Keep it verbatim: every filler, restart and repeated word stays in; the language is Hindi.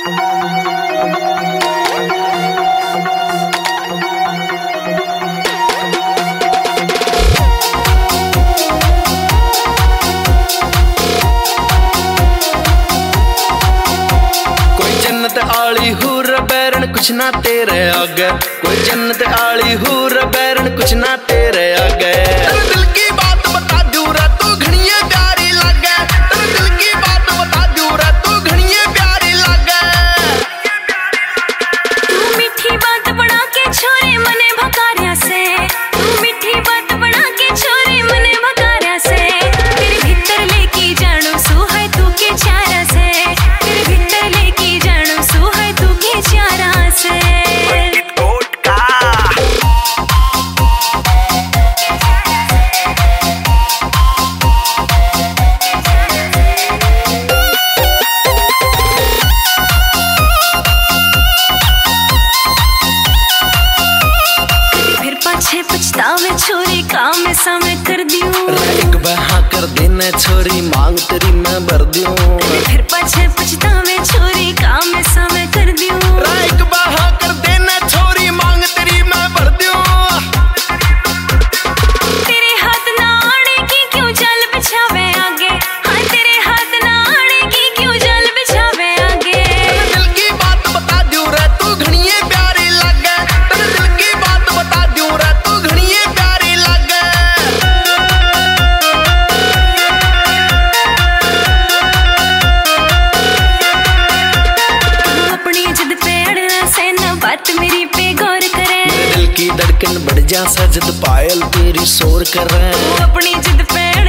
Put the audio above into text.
आली हूर बैरन कुछ ना तेरे आगे, कोई जन्नत आली हूर बैरन कुछ ना तेरे आगे। तेरे दिल की बात बता दूं रे तू घणिये प्यारी लागे, तेरे दिल की बात बता दूं रे तू घणिये प्यारी लागे। तू मीठी बात बना के छोरे मने भकारिया से, तू मीठी बात बना के छोरे मने भकारिया से। तेरे भीतर लेके जानू सू है तू के चारा से, तेरे भीतर लेके जानू सू है तू के चारा से। पछतावे छोरी काम सामे कर दियूं, एक बहा कर देना छोरी मांग तेरी मैं भर दियूं। फिर पाछे पछतावे छोरी काम सामे कर दियूं, एक बहा कर देना छोरी मांग तेरी मैं भर दियूं। तेरे हाथ ना आने की क्यों जाल बिछावे आगे, हाँ तेरे हाथ ना आने की क्यों जाल बिछावे आगे। तेरे दिल की बात बता दूं रे तू घणिये प्यारी लागे, तेरे दिल की बात बता दूं रे तू घणिये प्यारी लागे। तू अपनी जिद पे अड़ना से न बात मेरी पे गौर करे, दिल की धड़कन बढ़ जा सजद पायल तेरी शोर कर रहे। तू अपनी जिद पे